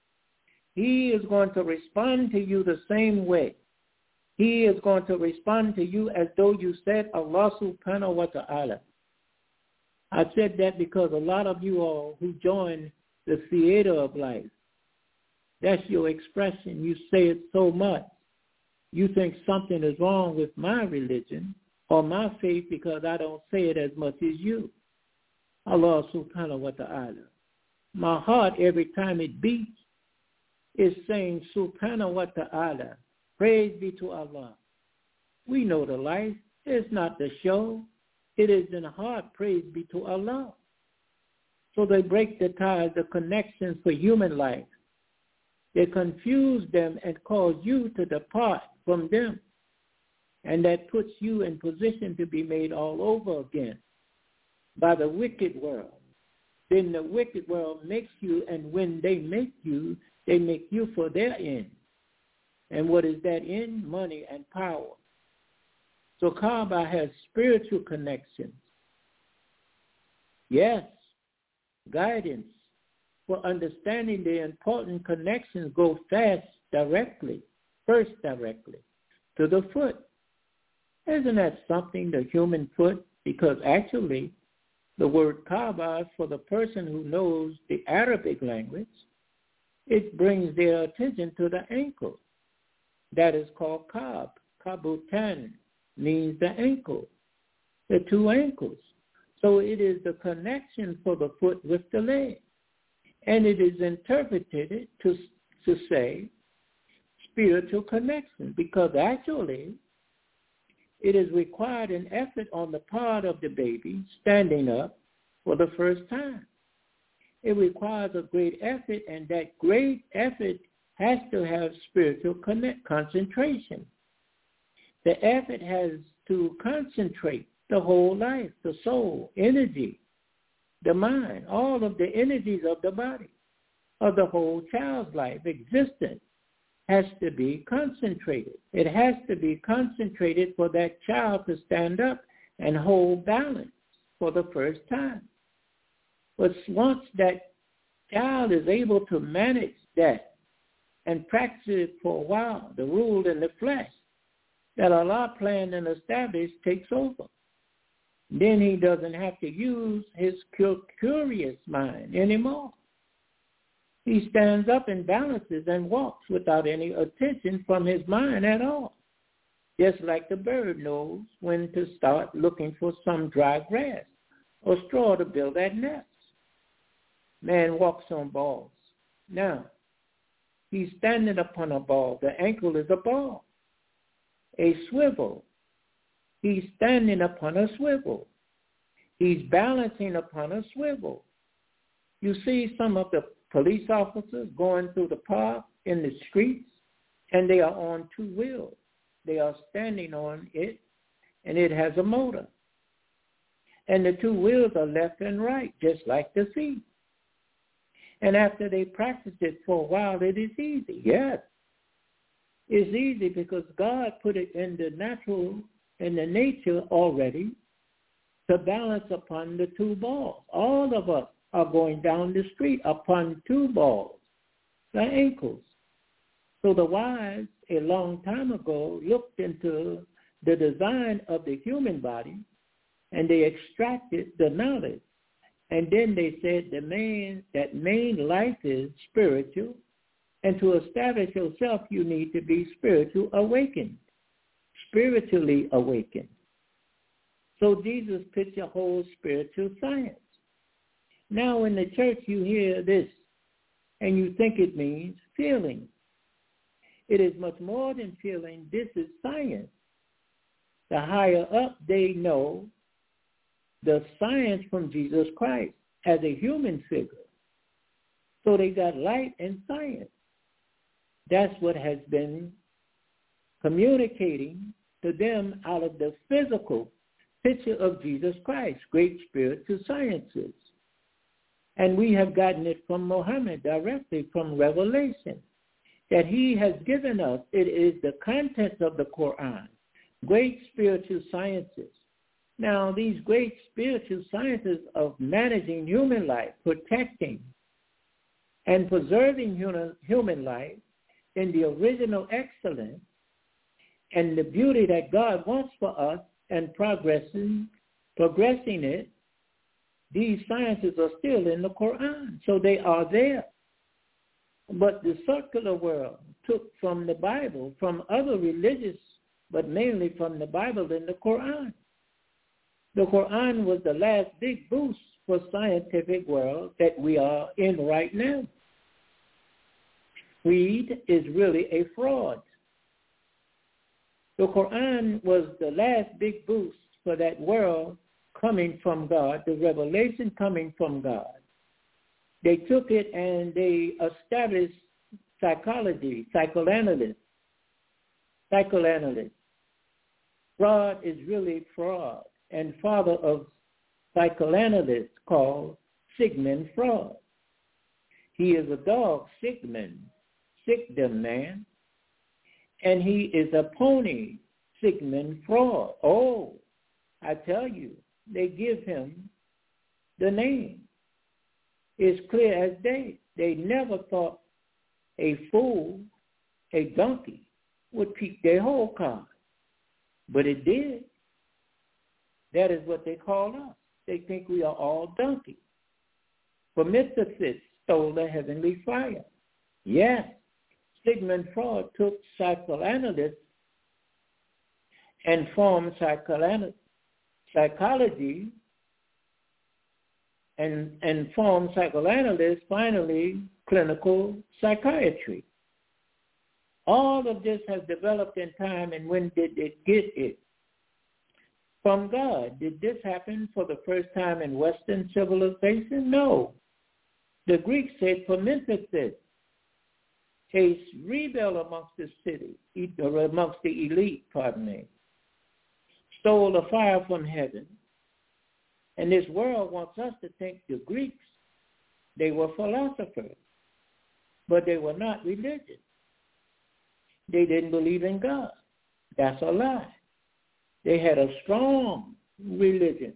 He is going to respond to you the same way. He is going to respond to you as though you said Allah subhanahu wa ta'ala. I said that because a lot of you all who join the theater of life, that's your expression. You say it so much. You think something is wrong with my religion or my faith because I don't say it as much as you. Allah subhanahu wa ta'ala. My heart, every time it beats, is saying subhanahu wa ta'ala. Praise be to Allah. We know the life. It's not the show. It is in the heart. Praise be to Allah. So they break the ties, the connections for human life. They confuse them and cause you to depart from them. And that puts you in position to be made all over again by the wicked world. Then the wicked world makes you, and when they make you for their end. And what is that end? Money and power. So Kaaba has spiritual connections. Yes, guidance for understanding the important connections go first directly to the foot. Isn't that something, the human foot? Because actually, the word Kaaba, for the person who knows the Arabic language, it brings their attention to the ankle. That is called Kab. Kabutan means the ankle, the two ankles. So it is the connection for the foot with the leg. And it is interpreted to say spiritual connection, because actually it is required an effort on the part of the baby standing up for the first time. It requires a great effort, and that great effort has to have spiritual concentration. The effort has to concentrate the whole life, the soul, energy, the mind, all of the energies of the body, of the whole child's life, existence, has to be concentrated. It has to be concentrated for that child to stand up and hold balance for the first time. But once that child is able to manage that and practice it for a while, the rule in the flesh that Allah planned and established takes over. Then he doesn't have to use his curious mind anymore. He stands up and balances and walks without any attention from his mind at all. Just like the bird knows when to start looking for some dry grass or straw to build that nest. Man walks on balls. Now, he's standing upon a ball. The ankle is a ball, a swivel. He's standing upon a swivel. He's balancing upon a swivel. You see some of the police officers going through the park in the streets, and they are on two wheels. They are standing on it, and it has a motor. And the two wheels are left and right, just like the sea. And after they practice it for a while, it is easy. Yes, it's easy because God put it in the natural, in the nature already, to balance upon the two balls. All of us are going down the street upon two balls, the ankles. So the wise, a long time ago, looked into the design of the human body, and they extracted the knowledge. And then they said that main life is spiritual, and to establish yourself, you need to be spiritually awakened. So Jesus puts a whole spiritual science. Now in the church you hear this, and you think it means feeling. It is much more than feeling. This is science. The higher up they know the science from Jesus Christ as a human figure. So they got light and science. That's what has been communicating to them out of the physical picture of Jesus Christ, great spiritual sciences. And we have gotten it from Muhammad directly from Revelation, that he has given us. It is the contents of the Quran, great spiritual sciences. Now, these great spiritual sciences of managing human life, protecting and preserving human life in the original excellence and the beauty that God wants for us and progressing it, these sciences are still in the Quran. So they are there. But the secular world took from the Bible, from other religious, but mainly from the Bible and the Quran. The Quran was the last big boost for scientific world that we are in right now. Creed is really a fraud. The Quran was the last big boost for that world coming from God, the revelation coming from God. They took it and they established psychology, psychoanalysts. Fraud is really fraud. And father of psychoanalysts called Sigmund Freud. He is a dog, Sigmund man. And he is a pony, Sigmund Freud. Oh, I tell you, they give him the name. It's clear as day. They never thought a fool, a donkey, would keep their whole card. But it did. That is what they call us. They think we are all donkeys. Prometheus stole the heavenly fire. Yes, Sigmund Freud took psychoanalysts and formed psychology and formed psychoanalysts, finally clinical psychiatry. All of this has developed in time, and when did it get it? From God. Did this happen for the first time in Western civilization? No. The Greeks said Prometheus, a rebel amongst the city, or amongst the elite, stole the fire from heaven. And this world wants us to think the Greeks, they were philosophers, but they were not religious. They didn't believe in God. That's a lie. They had a strong religion.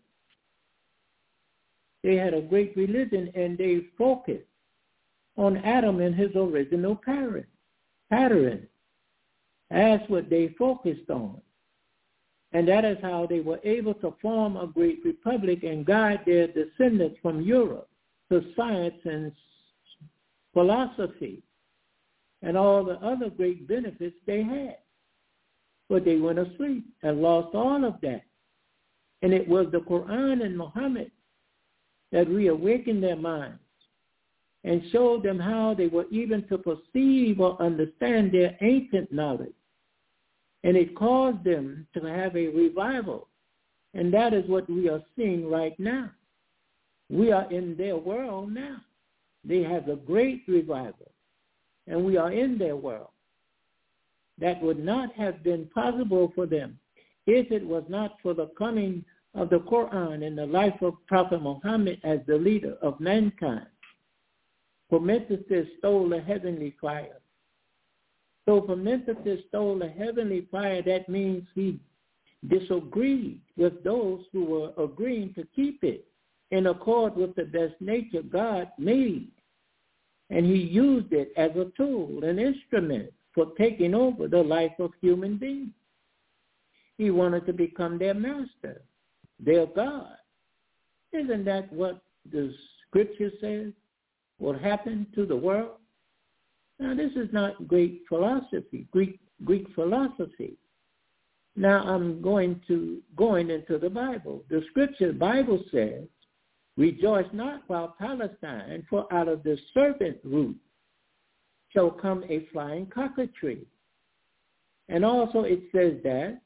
They had a great religion, and they focused on Adam and his original pattern. That's what they focused on. And that is how they were able to form a great republic and guide their descendants from Europe to science and philosophy and all the other great benefits they had. But they went asleep and lost all of that. And it was the Quran and Muhammad that reawakened their minds and showed them how they were even to perceive or understand their ancient knowledge. And it caused them to have a revival. And that is what we are seeing right now. We are in their world now. They have a great revival. And we are in their world. That would not have been possible for them if it was not for the coming of the Quran and the life of Prophet Muhammad as the leader of mankind. For Menthestes stole the heavenly fire. So for Menthestes stole the heavenly fire, that means he disagreed with those who were agreeing to keep it in accord with the best nature God made. And he used it as a tool, an instrument for taking over the life of human beings. He wanted to become their master, their God. Isn't that what the scripture says will happen to the world? Now, this is not Greek philosophy, Greek philosophy. Now, I'm going into the Bible. The scripture, Bible says, rejoice not while Palestine, for out of the serpent root shall come a flying cockatoo. And also it says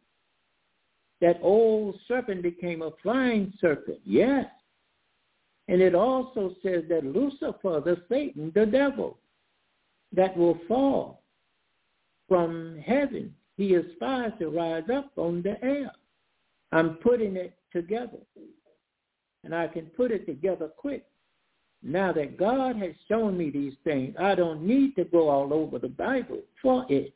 that old serpent became a flying serpent. Yes. And it also says that Lucifer, the Satan, the devil, that will fall from heaven, he aspires to rise up on the air. I'm putting it together. And I can put it together quick. Now that God has shown me these things, I don't need to go all over the Bible for it.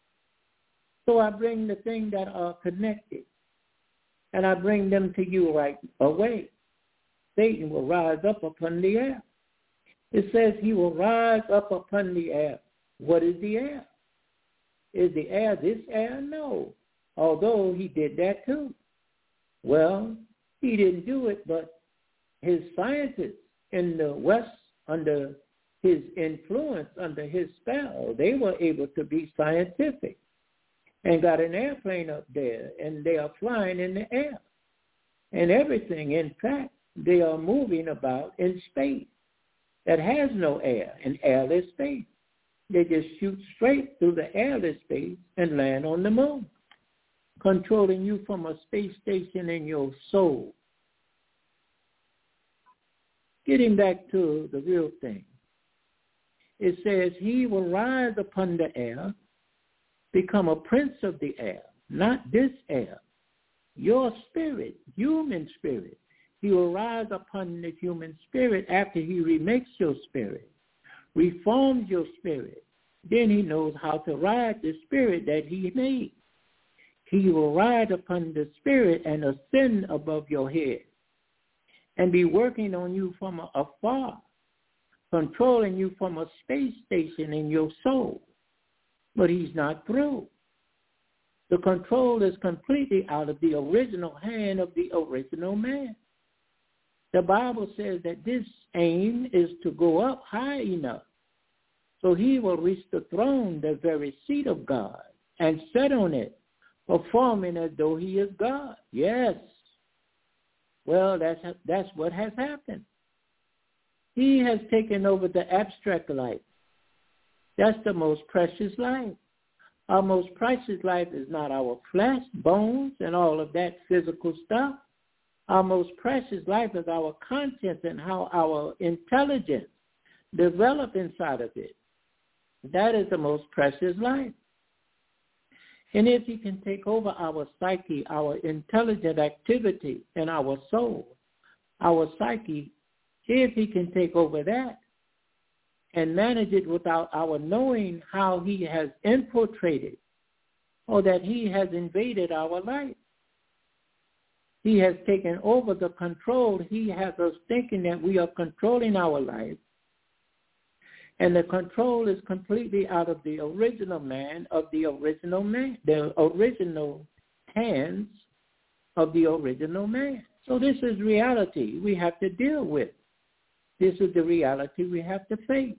So I bring the things that are connected, and I bring them to you right away. Satan will rise up upon the air. It says he will rise up upon the air. What is the air? Is the air this air? No. Although he did that too. Well, he didn't do it, but his scientists in the West, under his influence, under his spell, they were able to be scientific and got an airplane up there, and they are flying in the air. And everything, in fact, they are moving about in space that has no air, an airless space. They just shoot straight through the airless space and land on the moon, controlling you from a space station in your soul. Getting back to the real thing, it says he will rise upon the air, become a prince of the air, not this air. Your spirit, human spirit, he will rise upon the human spirit after he remakes your spirit, reforms your spirit. Then he knows how to ride the spirit that he made. He will ride upon the spirit and ascend above your head and be working on you from afar, controlling you from a space station in your soul. But he's not through. The control is completely out of the original hand of the original man. The Bible says that this aim is to go up high enough so he will reach the throne, the very seat of God, and sit on it, performing as though he is God. Yes. Well, that's what has happened. He has taken over the abstract life. That's the most precious life. Our most precious life is not our flesh, bones, and all of that physical stuff. Our most precious life is our conscience and how our intelligence develops inside of it. That is the most precious life. And if he can take over our psyche, our intelligent activity, and our soul, our psyche, if he can take over that and manage it without our knowing how he has infiltrated or that he has invaded our life, he has taken over the control. He has us thinking that we are controlling our life. And the control is completely out of the original man, the original hands of the original man. So this is reality we have to deal with. This is the reality we have to face.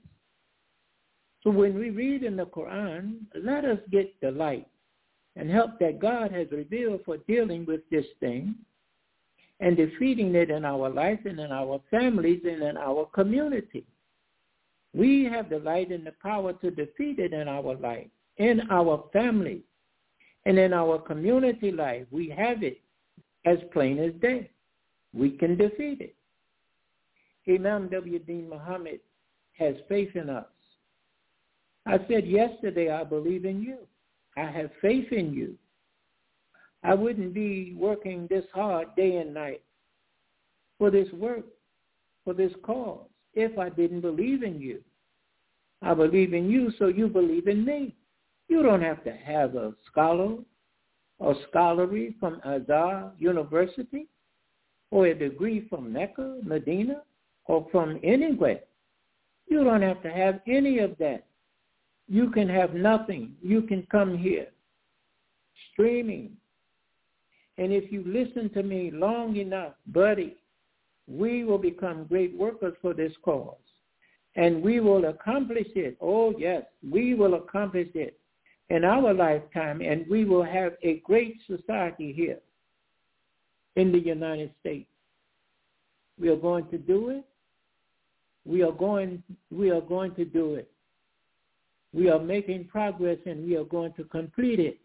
So when we read in the Quran, let us get the light and help that God has revealed for dealing with this thing and defeating it in our life and in our families and in our community. We have the light and the power to defeat it in our life, in our family, And in our community life, we have it as plain as day. We can defeat it. Imam W.D. Muhammad has faith in us. I said yesterday, I believe in you. I have faith in you. I wouldn't be working this hard day and night for this work, for this cause, if I didn't believe in you. I believe in you, so you believe in me. You don't have to have a scholar or scholarly from Azhar University or a degree from Mecca, Medina, or from anywhere. You don't have to have any of that. You can have nothing. You can come here streaming. And if you listen to me long enough, buddy, we will become great workers for this cause. And we will accomplish it. Oh, yes, we will accomplish it in our lifetime, and we will have a great society here in the United States. We are going to do it. We are going to do it. We are making progress, and we are going to complete it.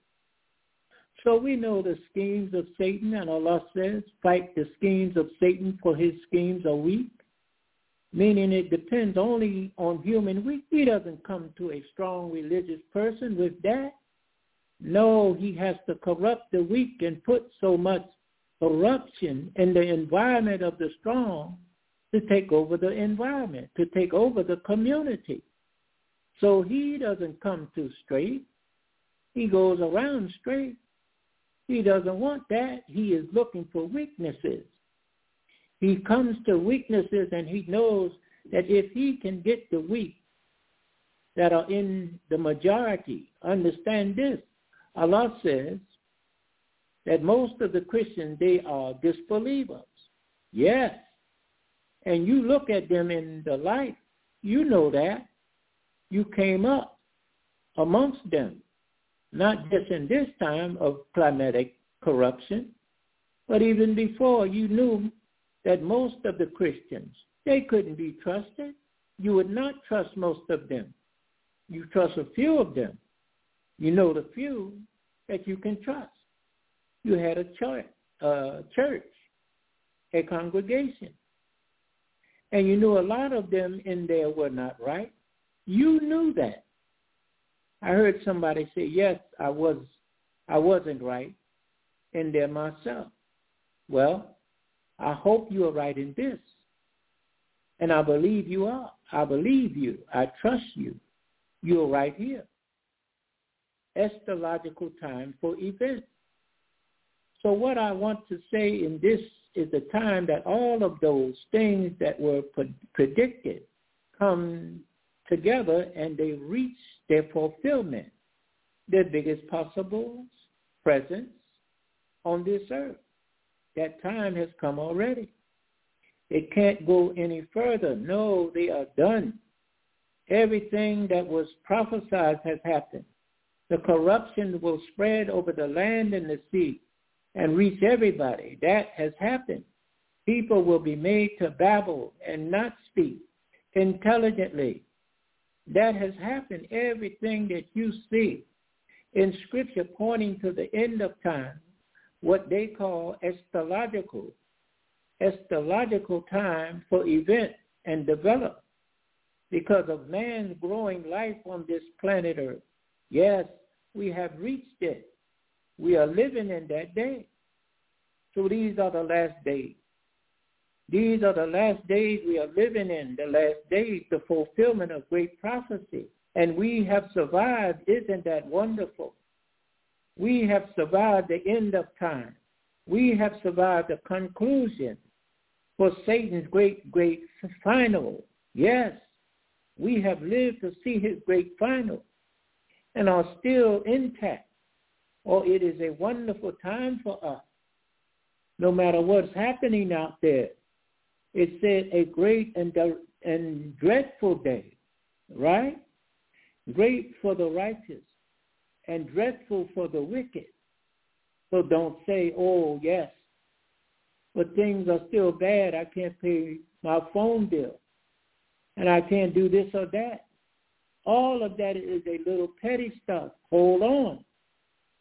So we know the schemes of Satan, and Allah says, fight the schemes of Satan, for his schemes are weak, meaning it depends only on human weak. He doesn't come to a strong religious person with that. No, he has to corrupt the weak and put so much corruption in the environment of the strong to take over the environment, to take over the community. So he doesn't come too straight. He goes around straight. He doesn't want that. He is looking for weaknesses. He comes to weaknesses, and he knows that if he can get the weak that are in the majority, understand this, Allah says that most of the Christians, they are disbelievers. Yes. And you look at them in the life, you know that. You came up amongst them, not just in this time of climatic corruption, but even before. You knew that most of the Christians, they couldn't be trusted. You would not trust most of them. You trust a few of them. You know the few that you can trust. You had a church, a congregation, and you knew a lot of them in there were not right. You knew that. I heard somebody say, yes, I wasn't right in there myself. Well, I hope you are right in this. And I believe you are. I believe you. I trust you. You're right here. Astrological time for events. So what I want to say in this is the time that all of those things that were predicted come together and they reach their fulfillment, their biggest possible presence on this earth. That time has come already. It can't go any further. No, they are done. Everything that was prophesied has happened. The corruption will spread over the land and the sea and reach everybody. That has happened. People will be made to babble and not speak intelligently. That has happened. Everything that you see in Scripture pointing to the end of time, what they call astrological time for event and development because of man's growing life on this planet Earth. Yes, we have reached it. We are living in that day. So these are the last days. These are the last days we are living in, the last days, the fulfillment of great prophecy. And we have survived. Isn't that wonderful? We have survived the end of time. We have survived the conclusion for Satan's great final. Yes, we have lived to see his great final and are still intact. Oh, it is a wonderful time for us. No matter what's happening out there, it said a great and dreadful day, right? Great for the righteous and dreadful for the wicked. So don't say, oh, yes, but things are still bad. I can't pay my phone bill, and I can't do this or that. All of that is a little petty stuff. Hold on.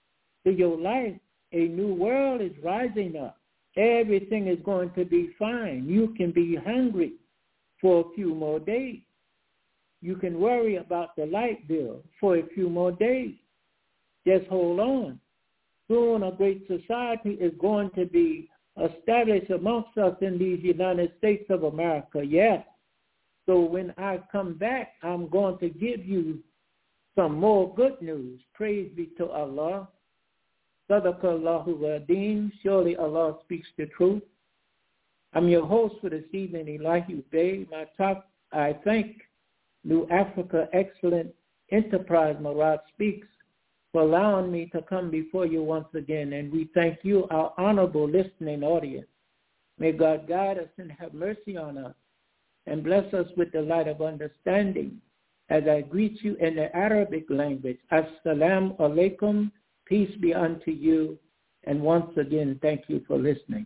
to your life, a new world is rising up. Everything is going to be fine. You can be hungry for a few more days. You can worry about the light bill for a few more days. Just hold on. Soon a great society is going to be established amongst us in these United States of America. Yes. So when I come back, I'm going to give you some more good news. Praise be to Allah. Sadaqa Allahu Adim. Surely Allah speaks the truth. I'm your host for this evening, Elijah Bey. I thank New Africa Excellent Enterprise, Murad Speaks, for allowing me to come before you once again. And we thank you, our honorable listening audience. May God guide us and have mercy on us and bless us with the light of understanding as I greet you in the Arabic language. Assalamu alaikum. Peace be unto you. And once again, thank you for listening.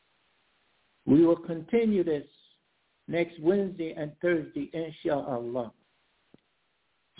We will continue this next Wednesday and Thursday, inshallah.